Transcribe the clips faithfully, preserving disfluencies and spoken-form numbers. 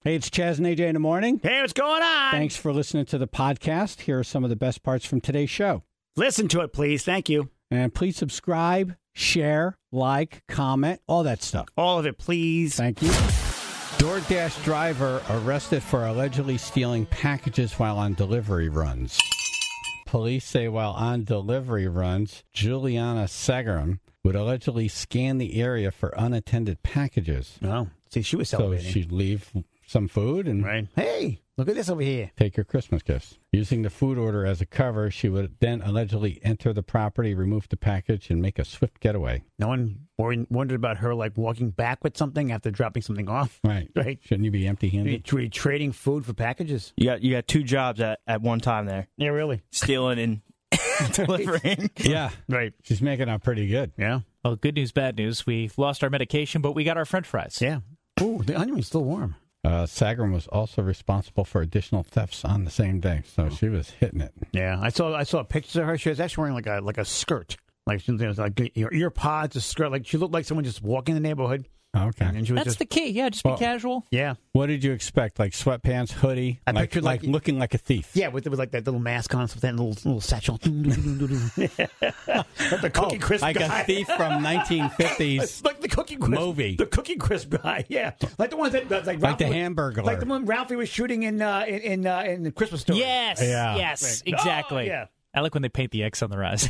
Hey, it's Chaz and A J in the morning. Hey, what's going on? Thanks for listening to the podcast. Here are some of the best parts from today's show. Listen to it, please. Thank you. And please subscribe, share, like, comment, all that stuff. All of it, please. Thank you. DoorDash driver arrested for allegedly stealing packages while on delivery runs. Police say while on delivery runs, Juliana Segaram would allegedly scan the area for unattended packages. Oh, see, she was So celebrating. she'd leave some food and Right. Hey, look at this over here. take your Christmas gifts. Using the food order as a cover, she would then allegedly enter the property, remove the package, and make a swift getaway. No one worried, wondered about her, like, walking back with something after dropping something off. Right. Right. Shouldn't you be empty-handed? Were you trading food for packages? You got you got two jobs at, at one time there. Yeah, really. Stealing and delivering. Yeah. Right. She's making out pretty good. Yeah. Well, good news, bad news. We lost our medication, but we got our French fries. Yeah. Ooh, the onion is still warm. Uh, Sagaram was also responsible for additional thefts on the same day, so she was hitting it. Yeah, I saw I saw pictures of her. She was actually wearing like a like a skirt, like she was like ear, ear pods, a skirt. Like she looked like someone just walking the neighborhood. Okay. And she was That's just the key. Yeah, just be Well- casual. yeah, What did you expect? Like sweatpants, hoodie? I like, pictured like like- looking like a thief. yeah, with with like that little mask on, with that little little satchel. Like the Cookie Oh, Crisp like guy. a thief from nineteen fifties. It's like the Cookie Crisp movie. the Cookie Crisp guy. Yeah, like the ones that that's like Like the Ralphie was- Hamburglar. like the one Ralphie was shooting in uh, in in, uh, in the Christmas Story. Yes, Yeah. yes, Right. exactly. Oh, yeah. I like when they paint the X on the rise.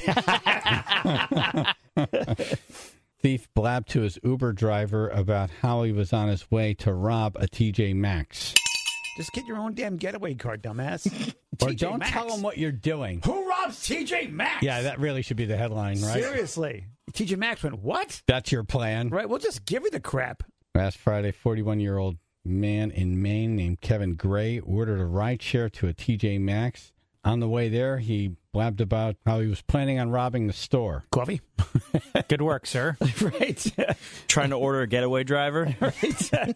Thief blabbed to his Uber driver about how he was on his way to rob a T J Maxx. Just get your own damn getaway card, dumbass. Or T J don't Maxx. tell him what you're doing. Who robs T J Maxx? Yeah, that really should be the headline, right? Seriously. T J Maxx went, what? That's your plan. Right, we'll just give you the crap. Last Friday, forty-one-year-old man in Maine named Kevin Gray ordered a rideshare to a T J Maxx. On the way there, he blabbed about how he was planning on robbing the store. Coffee? Good work, sir. Right. Trying to order a getaway driver. Listen,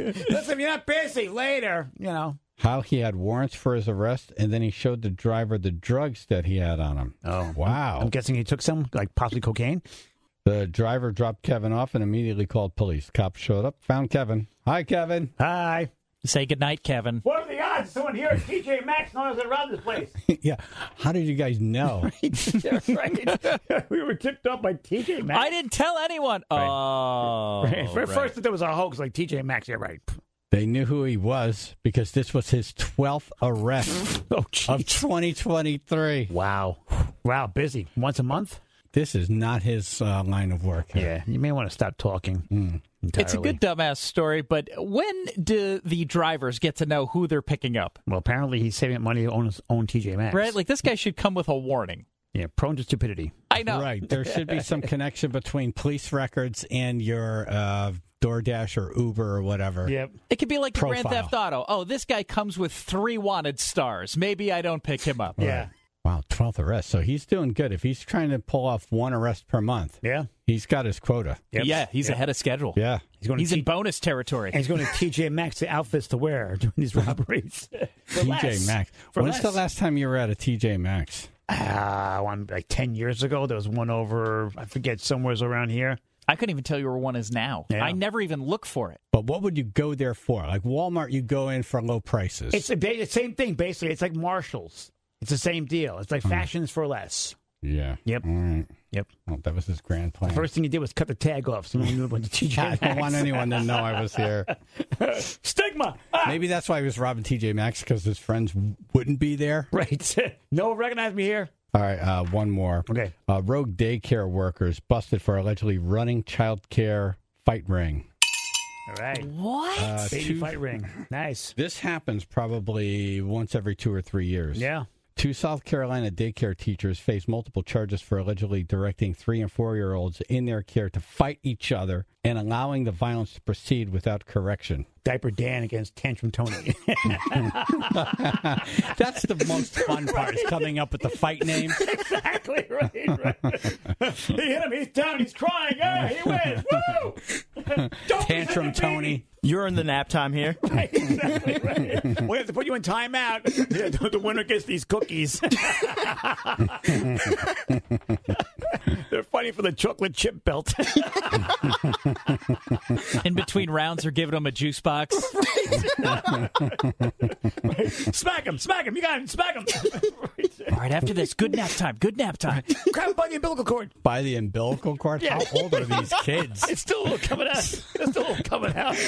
if you're not busy, later, you know. How he had warrants for his arrest, and then he showed the driver the drugs that he had on him. Oh. Wow. I'm guessing he took some, like possibly cocaine. The driver dropped Kevin off and immediately called police. Cops showed up, found Kevin. Hi, Kevin. Hi. Say goodnight, Kevin. What are the odds someone here at T J Maxx knows how to rob this place? Yeah. How did you guys know? Yeah, right. We were tipped off by T J Maxx. I didn't tell anyone. Oh, Right. For right. first, that there was a hoax like T J Maxx. Yeah, right. They knew who he was because this was his twelfth arrest Oh, of jeez. twenty twenty-three. Wow. Wow, busy. Once a month? This is not his uh, line of work. Yeah, you may want to stop talking. Mm. It's a good dumbass story, but when do the drivers get to know who they're picking up? Well, apparently he's saving up money to own his own T J Maxx. Right? Like, this guy should come with a warning. Yeah, prone to stupidity. I know. Right. There should be some connection between police records and your uh, DoorDash or Uber or whatever. Yep. It could be like the Grand Profile. Theft Auto. Oh, this guy comes with three wanted stars. Maybe I don't pick him up. Yeah. Wow, twelfth arrest. So he's doing good. If he's trying to pull off one arrest per month, Yeah. he's got his quota. Yep. Yeah, he's Yep. ahead of schedule. Yeah. He's going He's to in bonus territory. and he's going to T J Maxx the outfits to wear during these robberies. For T J less. Maxx. For When's less. the last time you were at a T J Maxx? Ah, one like ten years ago. There was one over, I forget, somewhere's around here. I couldn't even tell you where one is now. Yeah. I never even look for it. But what would you go there for? Like Walmart, you go in for low prices. It's the ba- same thing, basically. It's like Marshalls. It's the same deal. It's like fashions for less. yeah. Yep. All right. Yep. Well, that was his grand plan. First thing he did was cut the tag off so no one knew about the T J I Maxx. don't want anyone to know I was here. Stigma! Ah! Maybe that's why he was robbing T J Maxx, because his friends wouldn't be there. Right. No one recognized me here. All right, uh, one more. Okay. Uh, rogue daycare workers busted for allegedly running child care fight ring. All right. What? Uh, Baby two- fight ring. Nice. This happens probably once every two or three years. Yeah. Two South Carolina daycare teachers face multiple charges for allegedly directing three and four-year-olds in their care to fight each other and allowing the violence to proceed without correction. Diaper Dan against Tantrum Tony. That's the most fun part, is coming up with the fight names. Exactly right. right. He hit him. He's down. He's crying. Ah, he wins. Woo! Don't Tantrum listen to me. Tony. You're in the nap time here. Right, exactly right. We have to put you in timeout. Yeah, the, the winner gets these cookies. They're fighting for the chocolate chip belt. In between rounds, they're giving them a juice box. Smack him, smack him. You got him, smack him. All right, after this, good nap time, good nap time. Grab him by the umbilical cord. By the umbilical cord? Yeah. How old are these kids? It's still coming out. It's still coming out.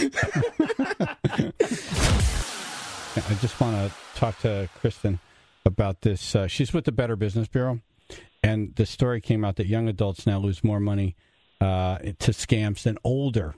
I just want to talk to Kristen about this. Uh, she's with the Better Business Bureau, and the story came out that young adults now lose more money uh, to scams than older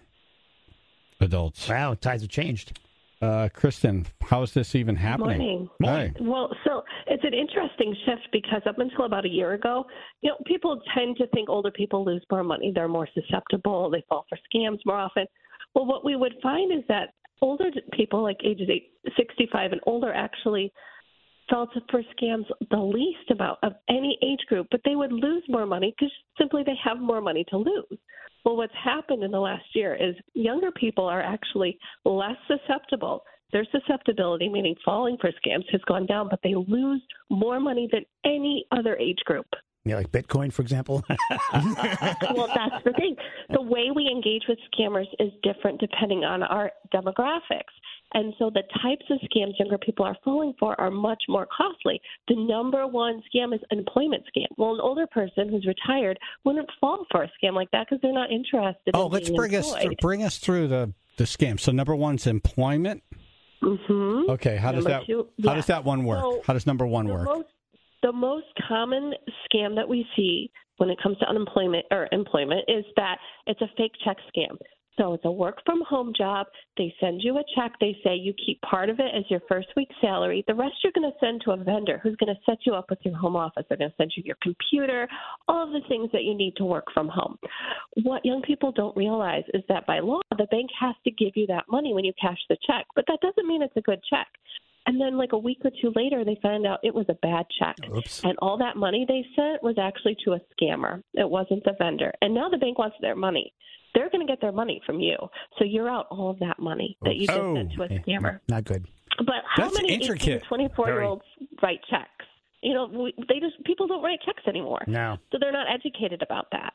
adults. Wow, tides have changed. Uh, Kristen, how is this even happening? Morning. Hi. Well, so it's an interesting shift because up until about a year ago, you know, people tend to think older people lose more money. They're more susceptible. They fall for scams more often. Well, what we would find is that older people, like ages eight, sixty-five and older, actually fell for scams the least amount of any age group, but they would lose more money because simply they have more money to lose. Well, what's happened in the last year is younger people are actually less susceptible. Their susceptibility, meaning falling for scams, has gone down, but they lose more money than any other age group. Yeah, like Bitcoin, for example. Well, that's the thing. The way we engage with scammers is different depending on our demographics. And so the types of scams younger people are falling for are much more costly. The number one scam is an employment scam. Well, an older person who's retired wouldn't fall for a scam like that because they're not interested Oh, in let's being bring us employed. th- bring us through the, the scam. So number one's employment. Mm-hmm. Okay, how does Number that two- how yeah. does that one work? So how does number one the work? Most, the most common scam that we see when it comes to unemployment or employment is that it's a fake check scam. So it's a work-from-home job. They send you a check. They say you keep part of it as your first week's salary. The rest you're going to send to a vendor who's going to set you up with your home office. They're going to send you your computer, all of the things that you need to work from home. What young people don't realize is that by law, the bank has to give you that money when you cash the check. But that doesn't mean it's a good check. And then like a week or two later, they found out it was a bad check. Oops. And all that money they sent was actually to a scammer. It wasn't the vendor. And now the bank wants their money. They're going to get their money from you. So you're out all of that money that you just Oh. sent to a scammer. Not good. But how That's many intricate. eighteen to twenty-four-year-olds write checks? You know, we, they just people don't write checks anymore. No. So they're not educated about that.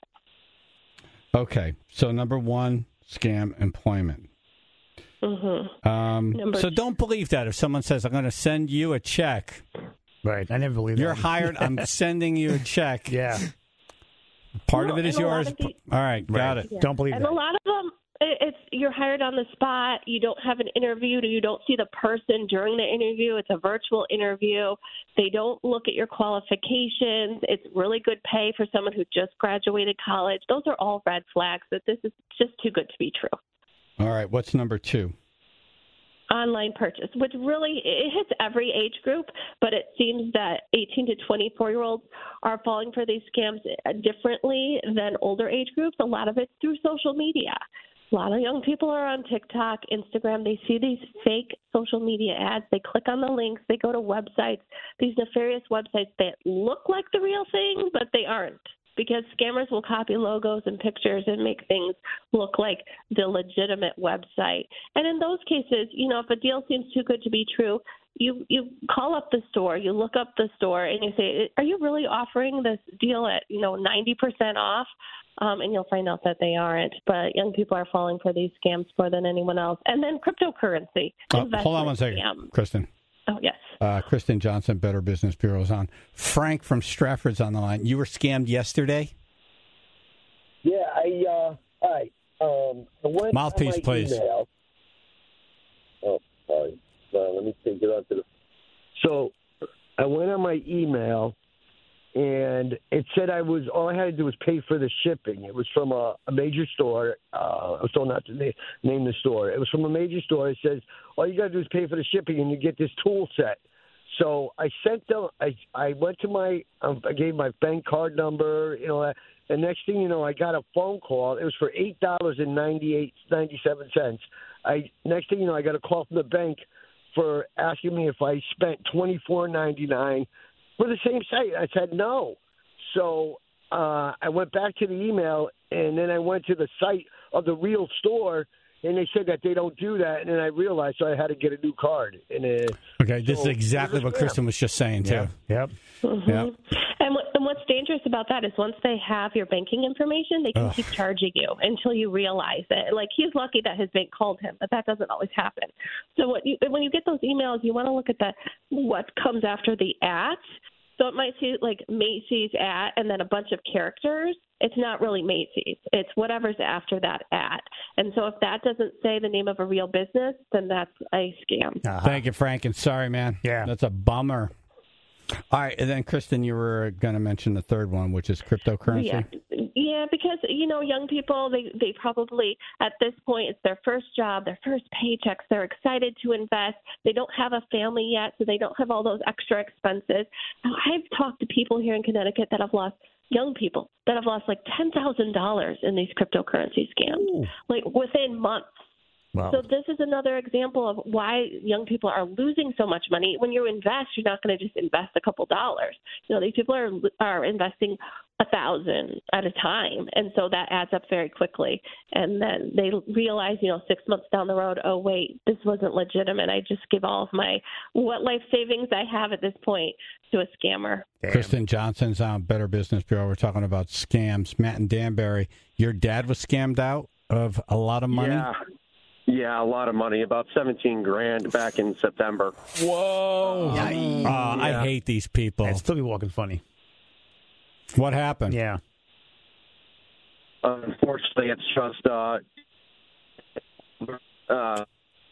Okay, so number one, scam employment. Mm-hmm. Um, Number so two- don't believe that if someone says, I'm going to send you a check, Right. I never believed you're that. hired, I'm sending you a check. Yeah. Part No, of it is and a lot yours. of the- All right, got it. Yeah. Don't believe and that. a lot of them, it- it's you're hired on the spot. You don't have an interview. You don't see the person during the interview. It's a virtual interview. They don't look at your qualifications. It's really good pay for someone who just graduated college. Those are all red flags that this is just too good to be true. All right, what's number two? Online purchase, which really it hits every age group, but it seems that eighteen to twenty-four year olds are falling for these scams differently than older age groups. A lot of it's through social media. A lot of young people are on TikTok, Instagram. They see these fake social media ads. They click on the links. They go to websites, these nefarious websites that look like the real thing, but they aren't. Because scammers will copy logos and pictures and make things look like the legitimate website. And in those cases, you know, if a deal seems too good to be true, you you call up the store, you look up the store, and you say, are you really offering this deal at, you know, ninety percent off? Um, and you'll find out that they aren't. But young people are falling for these scams more than anyone else. And then cryptocurrency. Uh, hold on one second, Scam. Kristen. Oh, yes. Uh, Kristen Johnson, Better Business Bureau is on. Frank from Stratford's on the line. You were scammed yesterday? Yeah, I, uh, all right. Um, I went Mouthpiece, on my please. Email. Oh, sorry. Uh, let me take it out to the. So I went on my email, and it said I was, all I had to do was pay for the shipping. It was from a, a major store. Uh, I was told not to name, name the store. It was from a major store. It says, all you got to do is pay for the shipping, and you get this tool set. So I sent them, I, I went to my, um, I gave my bank card number, you know, and next thing you know, I got a phone call. It was for eight dollars and ninety-eight, ninety-seven cents. I, next thing you know, I got a call from the bank for asking me if I spent twenty-four ninety-nine for the same site. I said no. So uh, I went back to the email, and then I went to the site of the real store, and they said that they don't do that. And then I realized, so I had to get a new card. And uh, Okay, this So, is exactly it was what a scam. Kristen was just saying, too. Yep. Mm-hmm. Yep. And, what, and what's what's dangerous about that is once they have your banking information, they can Ugh. keep charging you until you realize it. Like, he's lucky that his bank called him, but that doesn't always happen. So what you, when you get those emails, you want to look at the what comes after the at. So it might say like Macy's at and then a bunch of characters. It's not really Macy's. It's whatever's after that at. And so if that doesn't say the name of a real business, then that's a scam. Uh-huh. Thank you, Frank, and sorry, man. Yeah. That's a bummer. All right, and then, Kristen, you were going to mention the third one, which is cryptocurrency. Yeah, yeah, because, you know, young people, they, they probably, at this point, it's their first job, their first paychecks. They're excited to invest. They don't have a family yet, so they don't have all those extra expenses. Now, I've talked to people here in Connecticut that have lost, young people, that have lost like ten thousand dollars in these cryptocurrency scams, Ooh. like within months. Wow. So this is another example of why young people are losing so much money. When you invest, you're not going to just invest a couple dollars. You know, these people are are investing a thousand at a time, and so that adds up very quickly. And then they realize, you know, six months down the road, oh wait, this wasn't legitimate. I just give all of my what life savings I have at this point to a scammer. Damn. Kristen Johnson's on Better Business Bureau. We're talking about scams. Matt and Danbury, your dad was scammed out of a lot of money? Yeah. Yeah, a lot of money, about seventeen grand back in September. Whoa. Yeah. Oh, I hate these people. I'd still be walking funny. What happened? Yeah. Unfortunately, it's just uh, uh,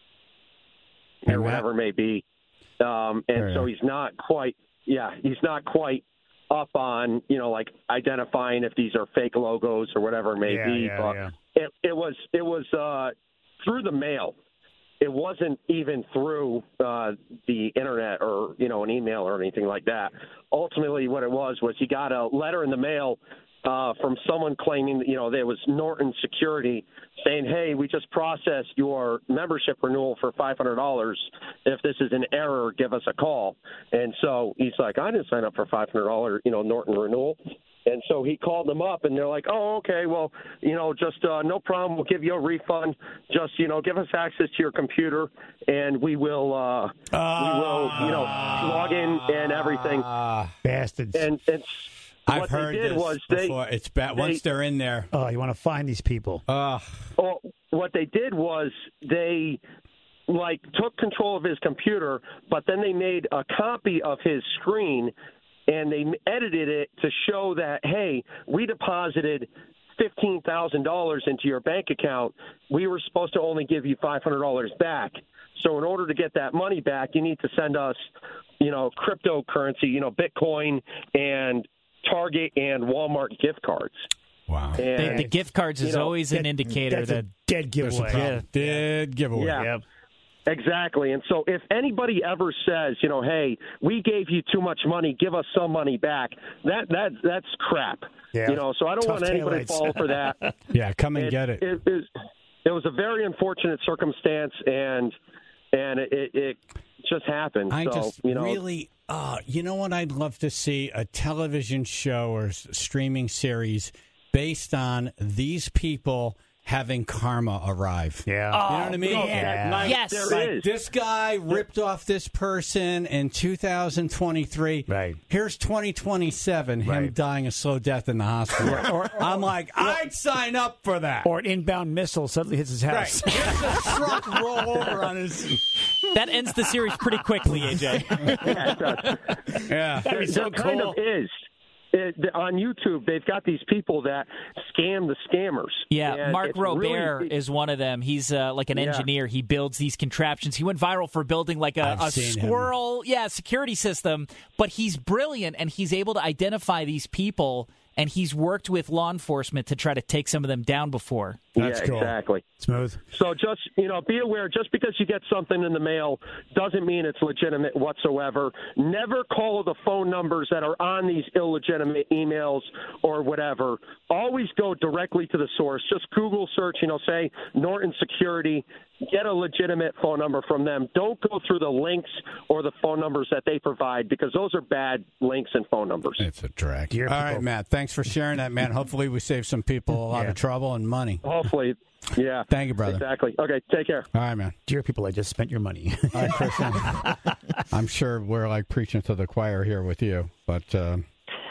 And or whatever it may be, um, and There so you he's not quite. Yeah, he's not quite up on, you know, like identifying if these are fake logos or whatever it may Yeah, be. yeah, but yeah. it it was it was uh, through the mail. It wasn't even through uh, the internet or, you know, an email or anything like that. Ultimately, what it was was he got a letter in the mail uh, from someone claiming that, you know, there was Norton Security saying, hey, we just processed your membership renewal for five hundred dollars. If this is an error, give us a call. And so he's like, I didn't sign up for five hundred dollars, you know, Norton renewal. And so he called them up, and they're like, oh, okay, well, you know, just uh, no problem. We'll give you a refund. Just, you know, give us access to your computer, and we will, uh, we will, you know, log in and everything. Ah, Bastards. And it's I've what heard they did this was they, before. It's bad. they- Once they're in there. oh, you want to find these people. Uh, Well, what they did was they like took control of his computer, but then they made a copy of his screen and they edited it to show that, hey, we deposited fifteen thousand dollars into your bank account. We were supposed to only give you five hundred dollars back. So in order to get that money back, you need to send us, you know, cryptocurrency, you know, Bitcoin and Target and Walmart gift cards. wow. The, And, the gift cards is you know, always an That- indicator that's that a dead There's a giveaway. problem. Did giveaway. Yeah. Yep. Exactly. And so if anybody ever says, you know, hey, we gave you too much money, give us some money back, that that that's crap. Yeah. You know, so I don't Tough want anybody to taillights. fall for that. Yeah, come and get it. It, it, it was a very unfortunate circumstance, and and it, it, it just happened. I so, just you know, really, uh, you know what I'd love to see? A television show or s- streaming series based on these people having karma arrive. Yeah. You know what I mean? yeah. Like, Yes. There like, is. this guy ripped off this person in two thousand twenty-three. Right. Here's twenty twenty-seven, him Right. dying a slow death in the hospital. I'm like, I'd sign up for that. Or an inbound missile suddenly hits his house. Right. Here's a truck roll over on his. that ends the series pretty quickly, A J. yeah, it does. Yeah. That'd be so there kind cool. of is. It, the- on YouTube, they've got these people that scam the scammers. Yeah, And Mark it's Robert really, is one of them. He's uh, like an Yeah. engineer. He builds these contraptions. He went viral for building like a, I've a seen him. squirrel, yeah, security system. But he's brilliant, and he's able to identify these people, and he's worked with law enforcement to try to take some of them down before. That's yeah, cool. exactly. Smooth. So just, you know, be aware, just because you get something in the mail doesn't mean it's legitimate whatsoever. Never call the phone numbers that are on these illegitimate emails or whatever. Always go directly to the source. Just Google search, you know, say Norton Security. Get a legitimate phone number from them. Don't go through the links or the phone numbers that they provide, because those are bad links and phone numbers. It's a drag. Dear All people. right, Matt. Thanks for sharing that, man. Hopefully, we save some people a lot Yeah. of trouble and money. Hopefully, yeah. Thank you, brother. Exactly. Okay, take care. All right, man. Dear people, I just spent your money. All right, Kristen. I'm sure we're like preaching to the choir here with you, but uh,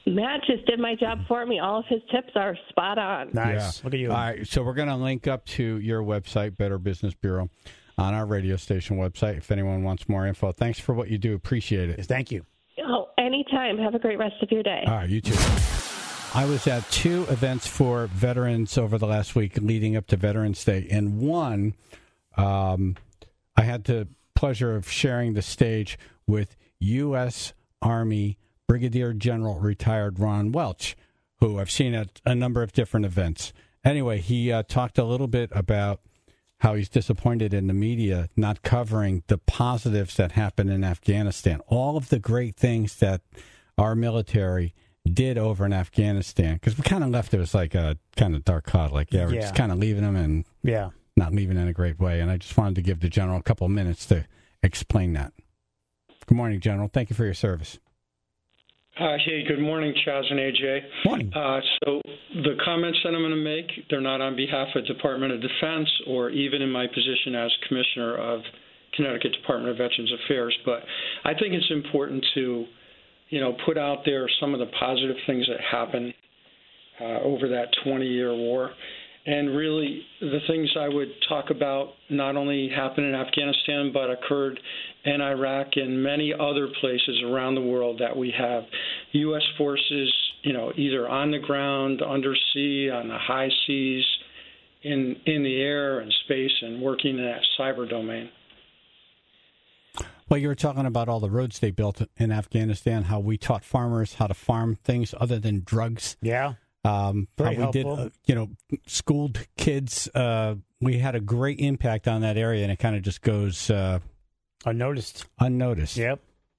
Matt just did my job for me. All of his tips are spot on. Nice. Yeah. Look at you. All right, so we're going to link up to your website, Better Business Bureau, on our radio station website if anyone wants more info. Thanks for what you do. Appreciate it. Yes, thank you. Oh, anytime. Have a great rest of your day. All right, you too. I was at two events for veterans over the last week leading up to Veterans Day. And one, um, I had the pleasure of sharing the stage with U S. Army Brigadier General retired Ron Welch, who I've seen at a number of different events. Anyway, he uh, talked a little bit about how he's disappointed in the media not covering the positives that happened in Afghanistan, all of the great things that our military did over in Afghanistan, because we kind of left it as like a kind of dark cloud, like, yeah, we're Yeah. just kind of leaving them and Yeah. not leaving in a great way. And I just wanted to give the General a couple of minutes to explain that. Good morning, General. Thank you for your service. Uh, hey, good morning, Chaz and A J. Morning. Uh, so the comments that I'm going to make, they're not on behalf of Department of Defense or even in my position as Commissioner of Connecticut Department of Veterans Affairs, but I think it's important to, you know, put out there some of the positive things that happened uh, over that twenty-year war. And really, the things I would talk about not only happened in Afghanistan, but occurred in Iraq and many other places around the world that we have U S forces, you know, either on the ground, undersea, on the high seas, in in the air and space, and working in that cyber domain. Well, you were talking about all the roads they built in Afghanistan, how we taught farmers how to farm things other than drugs. Yeah. Um, Very how we helpful. did, uh, you know, schooled kids. Uh, we had a great impact on that area, and it kind of just goes uh, Unnoticed. unnoticed. Yep.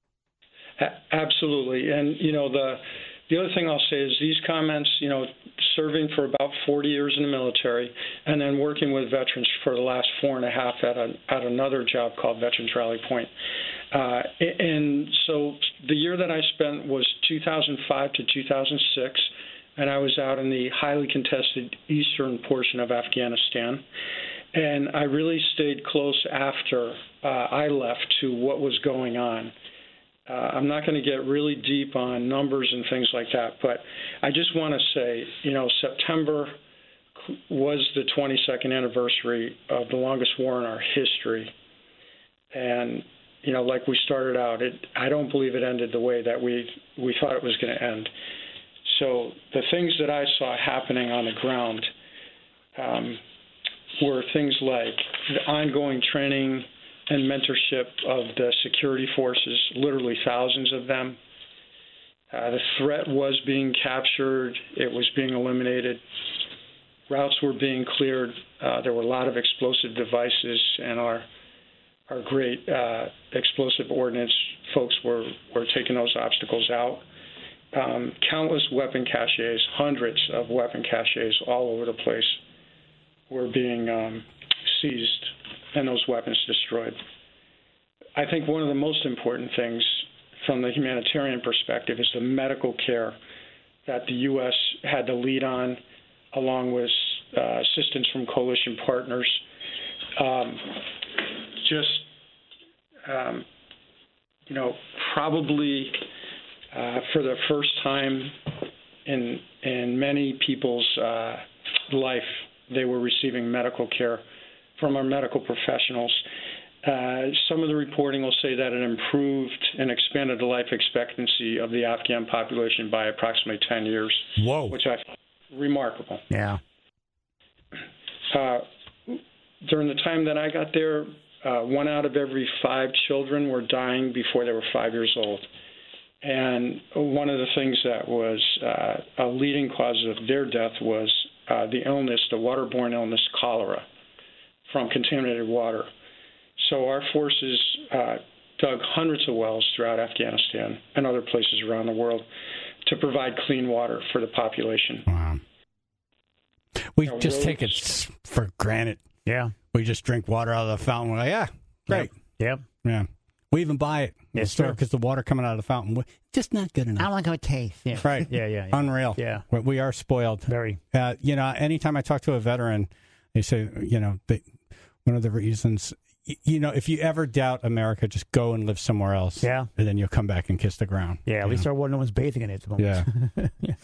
A- absolutely. And, you know, the the other thing I'll say is these comments, you know, serving for about forty years in the military and then working with veterans for the last four and a half at, a, at another job called Veterans Rally Point. Uh, and so the year that I spent was two thousand five to two thousand six, and I was out in the highly contested eastern portion of Afghanistan. And I really stayed close after uh, I left to what was going on. Uh, I'm not going to get really deep on numbers and things like that, but I just want to say, you know, September was the twenty-second anniversary of the longest war in our history. And, you know, like we started out, it, I don't believe it ended the way that we, we thought it was going to end. So the things that I saw happening on the ground um, were things like the ongoing training and mentorship of the security forces, literally thousands of them. Uh, the threat was being captured. It was being eliminated. Routes were being cleared. Uh, there were a lot of explosive devices, and our our great uh, explosive ordnance folks were, were taking those obstacles out. Um, countless weapon caches, hundreds of weapon caches all over the place were being um, seized and those weapons destroyed. I think one of the most important things from the humanitarian perspective is the medical care that the U S had to lead on, along with uh, assistance from coalition partners. Um, just, um, you know, probably uh, for the first time in in many people's uh, life, they were receiving medical care from our medical professionals. Uh, some of the reporting will say that it improved and expanded the life expectancy of the Afghan population by approximately ten years. Whoa. Which I find remarkable. Yeah. Uh, during the time that I got there, uh, one out of every five children were dying before they were five years old. And one of the things that was uh, a leading cause of their death was uh, the illness, the waterborne illness, cholera, from contaminated water. So our forces uh, dug hundreds of wells throughout Afghanistan and other places around the world to provide clean water for the population. Wow. We You know, just roads- take it s- for granted. Yeah. We just drink water out of the fountain. We're like, yeah, great. Yep. Yeah. We even buy it in the Yes, store sir. because the water coming out of the fountain, we- just not good enough. want to taste. Yeah. Right. Yeah, yeah. yeah. Unreal. Yeah. We- We are spoiled. Very. Uh, you know, anytime I talk to a veteran, they say, you know, they, one of the reasons y- you know, if you ever doubt America, just go and live somewhere else. Yeah. And then you'll come back and kiss the ground. Yeah, at you least know? our one no one's bathing in it at the moment. Yeah. yeah.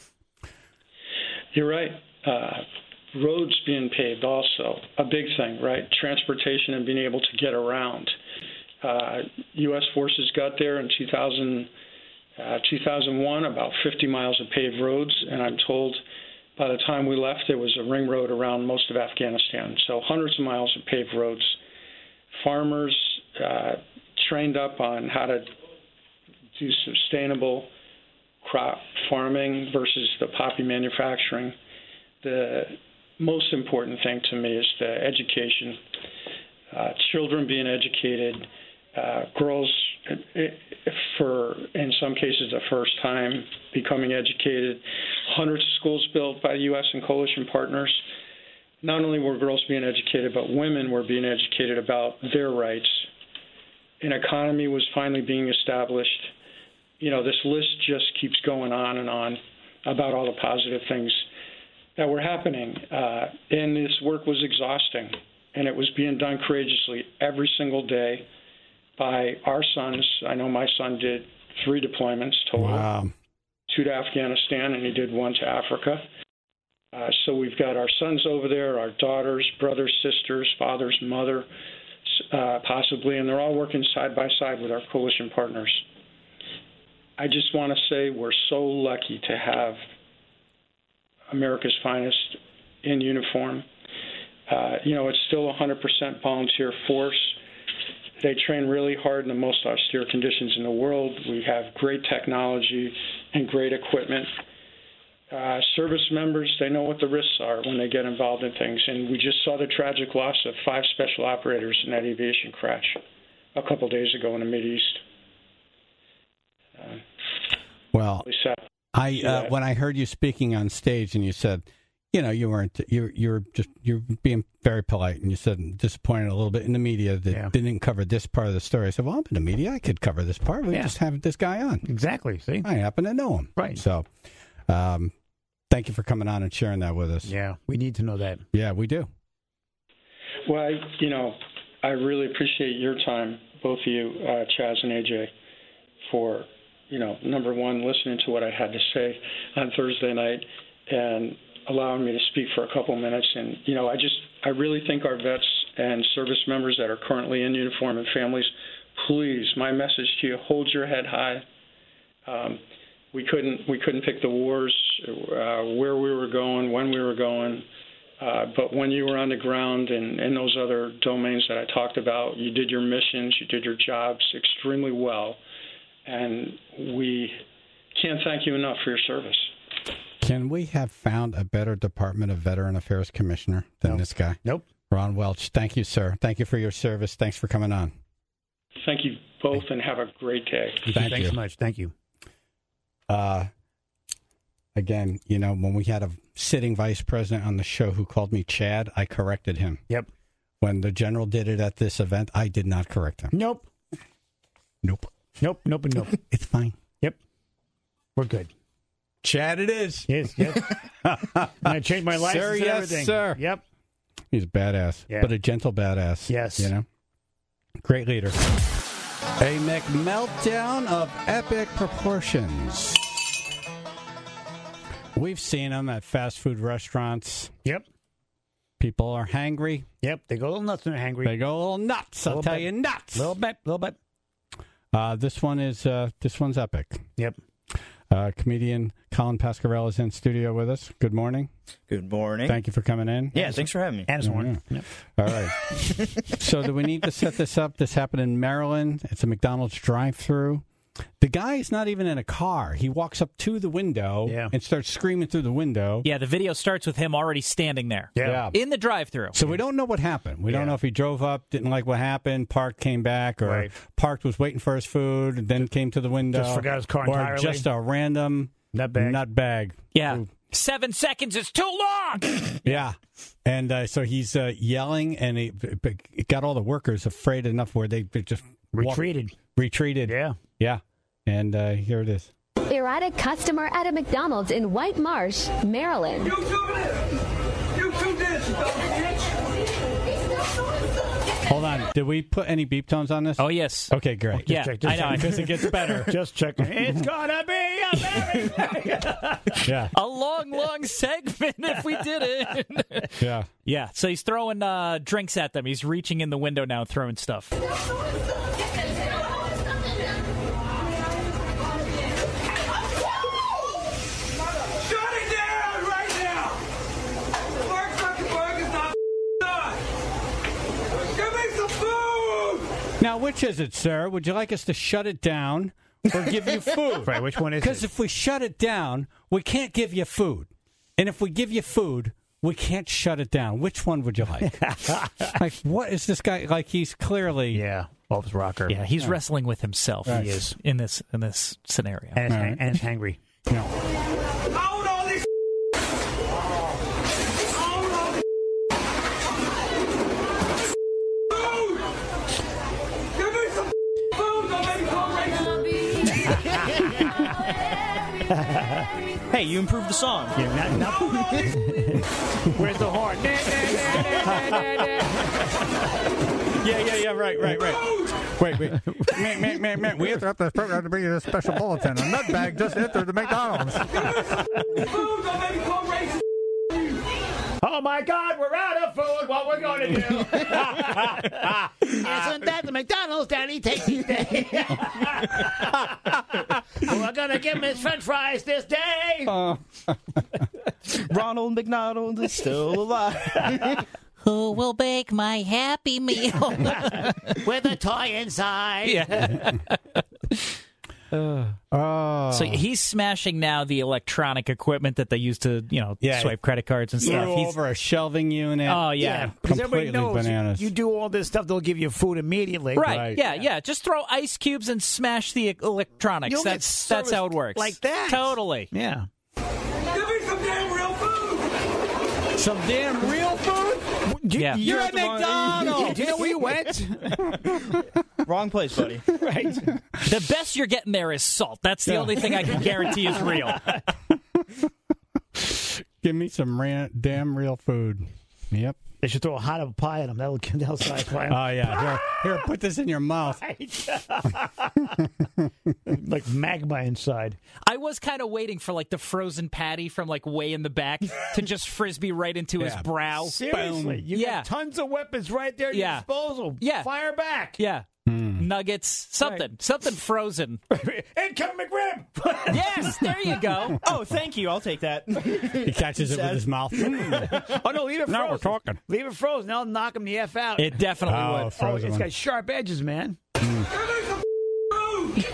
You're right. Uh, roads being paved also, a big thing, right? Transportation and being able to get around. Uh, U S forces got there in two thousand, uh, two thousand one, about fifty miles of paved roads, and I'm told by the time we left, there was a ring road around most of Afghanistan. So hundreds of miles of paved roads. Farmers uh, trained up on how to do sustainable crop farming versus the poppy manufacturing. The most important thing to me is the education. Uh, children being educated, uh, girls, for in some cases the first time becoming educated. Hundreds of schools built by U S and coalition partners. Not only were girls being educated, but women were being educated about their rights. An economy was finally being established. You know, this list just keeps going on and on about all the positive things that were happening. Uh, and this work was exhausting, and it was being done courageously every single day by our sons. I know my son did three deployments total, Wow. two to Afghanistan, and he did one to Africa. Uh, so we've got our sons over there, our daughters, brothers, sisters, fathers, mother, uh, possibly, and they're all working side by side with our coalition partners. I just want to say we're so lucky to have America's finest in uniform. Uh, you know, it's still a one hundred percent volunteer force. They train really hard in the most austere conditions in the world. We have great technology and great equipment. Uh, service members, they know what the risks are when they get involved in things. And we just saw the tragic loss of five special operators in that aviation crash a couple days ago in the Mideast. Uh, Well, really sad. I Yeah. uh, when I heard you speaking on stage and you said, you know, you weren't you you were just you're being very polite and you said disappointed a little bit in the media that Yeah. didn't cover this part of the story. I said, well, I'm in the media, I could cover this part. We Yeah. just have this guy on. Exactly. See? I happen to know him, Right. So, um, thank you for coming on and sharing that with us. Yeah, we need to know that. Yeah, we do. Well, I, you know, I really appreciate your time, both of you, uh, Chaz and A J, for, you know, number one, listening to what I had to say on Thursday night and allowing me to speak for a couple minutes. And, you know, I just, I really think our vets and service members that are currently in uniform and families, please, my message to you, hold your head high. Um, we couldn't, we couldn't pick the wars, uh, where we were going, when we were going. Uh, but when you were on the ground and in those other domains that I talked about, you did your missions, you did your jobs extremely well. And we can't thank you enough for your service. Can we have found a better Department of Veteran Affairs commissioner than No. this guy? Nope. Ron Welch. Thank you, sir. Thank you for your service. Thanks for coming on. Thank you both and have a great day. Thank Thanks you. so much. Thank you. Uh, again, you know, when we had a sitting vice president on the show who called me Chad, I corrected him. Yep. When the general did it at this event, I did not correct him. Nope. Nope. Nope. Nope. And nope. It's fine. Yep. We're good. Chad it is. Yes. Yes. I'm going to change my license Sir, and yes, everything. sir. Yep. He's badass, Yeah. but a gentle badass. Yes. You know? Great leader. A McMeltdown of epic proportions. We've seen them at fast food restaurants. Yep. People are hangry. Yep. They go a little nuts when they're hangry. They go a little nuts. I'll Little tell bit. you, nuts. A little bit. A little bit. Uh, this one is uh, this one's epic. Yep. Uh, comedian Colin Pascarella is in studio with us. Good morning. Good morning. Thank you for coming in. yeah, thanks for having me. And it's one. Yeah. All right. So do we need to set this up? This happened in Maryland. It's a McDonald's drive-thru. The guy is not even in a car. He walks up to the window Yeah. and starts screaming through the window. Yeah, the video starts with him already standing there Yeah. in the drive-thru. So we don't know what happened. We Yeah. don't know if he drove up, didn't like what happened, parked, came back, or Right. parked, was waiting for his food, and then came to the window. Just forgot his car or entirely. just a random Nut bag. nut bag. Yeah. Seven seconds is too long. Yeah. And uh, so he's uh, yelling, and it, it got all the workers afraid enough where they just walked- Retreated. retreated. Yeah. Yeah. And uh, here it is. Erratic customer at a McDonald's in White Marsh, Maryland. You do this! You do this, you dumb bitch! Hold on. Did we put any beep tones on this? Oh, yes. Okay, great. Yeah, check, just I know. check. Because it gets better. Just checking. It's gonna be a very Yeah. A long, long segment if we did it. Yeah. Yeah, so he's throwing uh, drinks at them. He's reaching in the window now and throwing stuff. Now, which is it, sir? Would you like us to shut it down or give you food? Right, which one is it? Because if we shut it down, we can't give you food. And if we give you food, we can't shut it down. Which one would you like? Like, what is this guy? Like, he's clearly... Yeah, Bob's rocker. Yeah, he's yeah. wrestling with himself. Right. He is in this in this scenario. And it's, Right. hang- and it's hangry. No. Hey, you improved the song. Yeah, not, not Where's the horn? Yeah, yeah, yeah, right, right, right. Wait, wait. Man, man, man, man. We interrupt this program to bring you this special bulletin. A nutbag just entered the McDonald's. Oh, my God, we're out of food. What we're going to do? Isn't that the McDonald's Daddy Tasty Day? We're going to give him his french fries this day. Uh, Ronald McDonald is still alive. Who will bake my Happy Meal? With a toy inside. Yeah. oh. So he's smashing now the electronic equipment that they used to, you know, Yeah. swipe credit cards and stuff. Flew He's, over a shelving unit. oh, yeah. Yeah, because everybody Completely knows bananas. you do all this stuff, they'll give you food immediately. Right. Right. Yeah, yeah. Just throw ice cubes and smash the electronics. You'll get That's that's how it serviced works. like that. Totally. Yeah. Give me some damn real food. Some damn real food? Do, Yeah. You're at Do McDonald's. you know where you went? Wrong place, buddy. Right. The best you're getting there is salt. That's the only thing I can guarantee is real. Give me some ran- damn real food. Yep. They should throw a hot apple pie at him. That'll, that'll satisfy him. Oh, yeah. Here, here, put this in your mouth. Like magma inside. I was kind of waiting for like the frozen patty from like way in the back to just frisbee right into his Yeah. brow. Seriously. You Yeah. got tons of weapons right there at your Yeah. disposal. Yeah. Fire back. Yeah. Nuggets, something, something frozen. Incoming McRib. Yes, there you go. Oh, thank you. I'll take that. He catches it with his mouth. Oh, no, leave it frozen. Now we're talking. Leave it frozen. That'll knock him the F out. It definitely Oh, would. oh, frozen it's one. got sharp edges, man. Give me some food. Give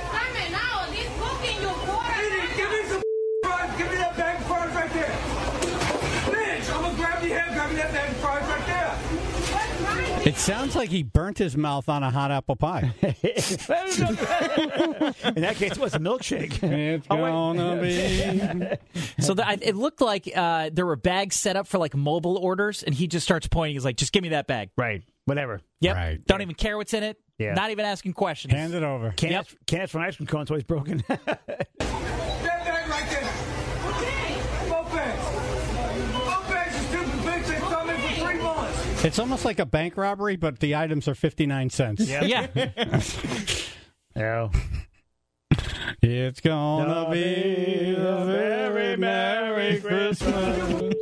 me some fries. Give me that bag of fries right there. Bitch, I'm going to grab your head, grab me that bag of fries right there. It sounds like he burnt his mouth on a hot apple pie. In that case, it was a milkshake. It's Oh, wait. gonna be. So the, I, it looked like uh, there were bags set up for like mobile orders, and he just starts pointing. He's like, "Just give me that bag." Right. Whatever. Yep. Right. Don't even care what's in it. Yeah. Not even asking questions. Hand it over. Can't, Yep. ask, can't ask for an ice cream cone, so he's broken. That bag right there. Okay. Both bags. Both bags are stupid bitch. They come in for three months. It's almost like a bank robbery, but the items are fifty-nine cents. Yeah. Yeah. It's gonna be a very Merry Christmas.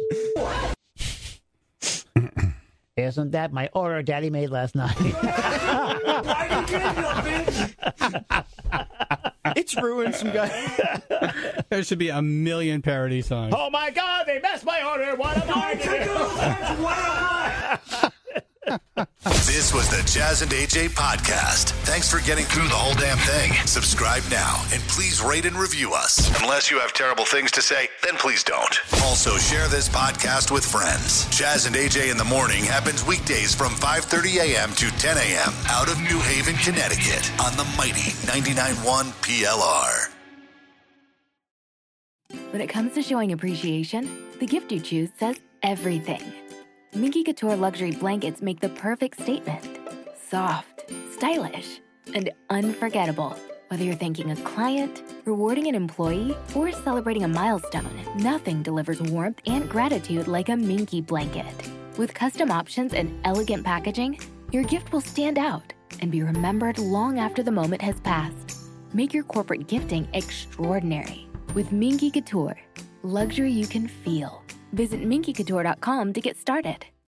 Isn't that my order Daddy made last night? Why you getting them, bitch? It's ruined some guy. There should be a million parody songs. Oh, my God, they messed my order. What am I to do? What am I? This was the Jazz and A J podcast. Thanks for getting through the whole damn thing. Subscribe now and please rate and review us. Unless you have terrible things to say, then please don't. Also, share this podcast with friends. Jazz and A J in the Morning happens weekdays from five thirty a.m. to ten a.m. out of New Haven, Connecticut on the mighty ninety-nine point one P L R. When it comes to showing appreciation, the gift you choose says everything. Minky Couture luxury blankets make the perfect statement. Soft, stylish, and unforgettable. Whether you're thanking a client, rewarding an employee, or celebrating a milestone, nothing delivers warmth and gratitude like a Minky blanket. With custom options and elegant packaging, Your gift will stand out and be remembered long after the moment has passed. Make your corporate gifting extraordinary with Minky Couture. Luxury you can feel. Visit minky couture dot com to get started.